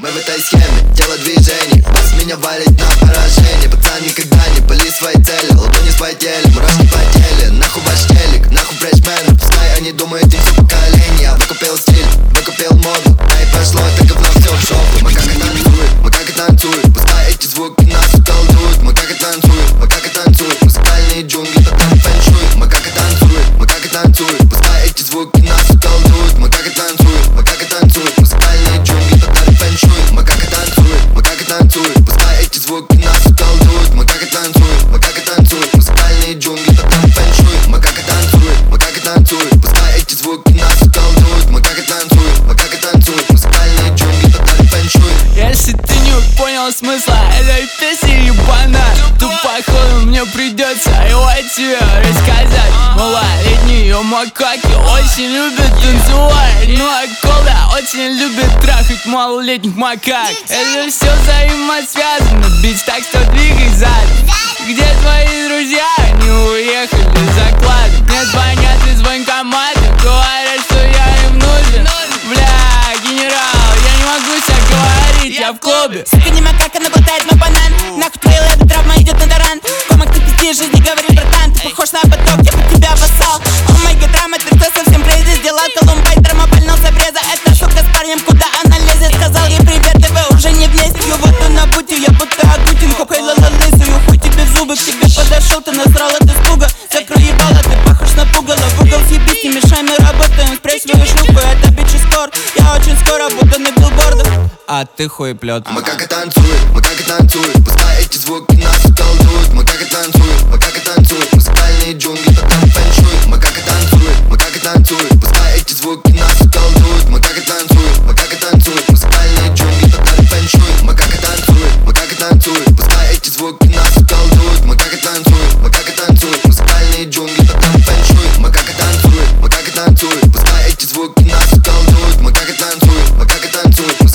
Мы в этой схеме, дело движений. Вас меня валит на поражение. Пацан, никогда не пали свои цели. Ладони спотели, мурашки по теле. Нахуй ваш телек, нахуй фрешмены. Пускай они думают, им все поколение. Я выкупил стиль, выкупил моду. Да и пошло это говно все в шоу. Мы как и танцуем, мы как и танцуем. Пускай эти звуки нас околдуют. Мы как и танцуем, мы как и танцуем. Музыкальные джунгли, татар фэншуй. Мы как и танцуем, мы как и танцуем. Пускай эти звуки нас околдуют. Мы как и танцуем, мы как и танцуем. Музыкальные джунгли, татар фэншуй. Мы как и танцуем, мы как и танцуем. Пускай эти звуки нас околдуют. Мы как и танцуем, мы как и танцуем. Музыкальные джунгли, татар фэншуй. Мы как и танцуем, мы как и танцуем. Пускай эти звуки нас околдуют. Мы как и танцуем, мы как и танцуем. Музыкальные джунгли, татар фэншуй. Если ты не понял смысла этой песни ебана, то походу мне придется его тебе рассказать. Малолетние макаки очень любят танцевать, ну а кола очень любит трахать малолетних макак. Это все взаимосвязано, бич, так что двигай задом. Где твои друзья? Они уехали за кладом. Мне звонят из военкомата, говорят, что я им нужен. Бля, генерал, я не могу себя говорить, я в клубе. Сука не макака, она глотает мой банан. Нахуй твоя эта травма идет на таран. Комак, ты пиздишь, жизни говорит, братан. Ты похож на поток, я под тебя вассал. О май гад, драма, ты кто совсем крейзи. Сделал Колумбай, драма, пальнул с обреза. Эта сука с парнем, куда она лезет. Сказал ей привет, и вы уже не вместе. Ее вот на пути, я будто Агутин. Хокай лала лысую, хуй тебе в зубы. К тебе подошел, ты насрал от испуга. Закрой ебало, ты похож на пугало. В угол съебись, не мешай, мы работаем. Спрячь свою шлюпу, это бичи скор. Я очень скоро буду на билбордах. А ты хуеплет. Мы как и танцуем, мы как и танцуем. Пускай эти звуки нас околдуют. Мы как и танцуем, мы как и танцуем. Музыкальные джунгли, татар фэншуй. Мы как и танцуем, мы как и танцуем. Пускай эти звуки нас околдуют. Мы как и танцуем, мы как и танцуем. Музыкальные джунгли, татар фэншуй. Мы как и танцуем, мы как и танцуем. Пускай эти звуки нас околдуют. Мы как и танцуем, мы как и танцуем. Музыкальные джунгли, татар фэншуй. Мы как и танцуем, мы как и танцуем. Пускай эти звуки нас околдуют. Мы как и танцуем, мы как и танцуем.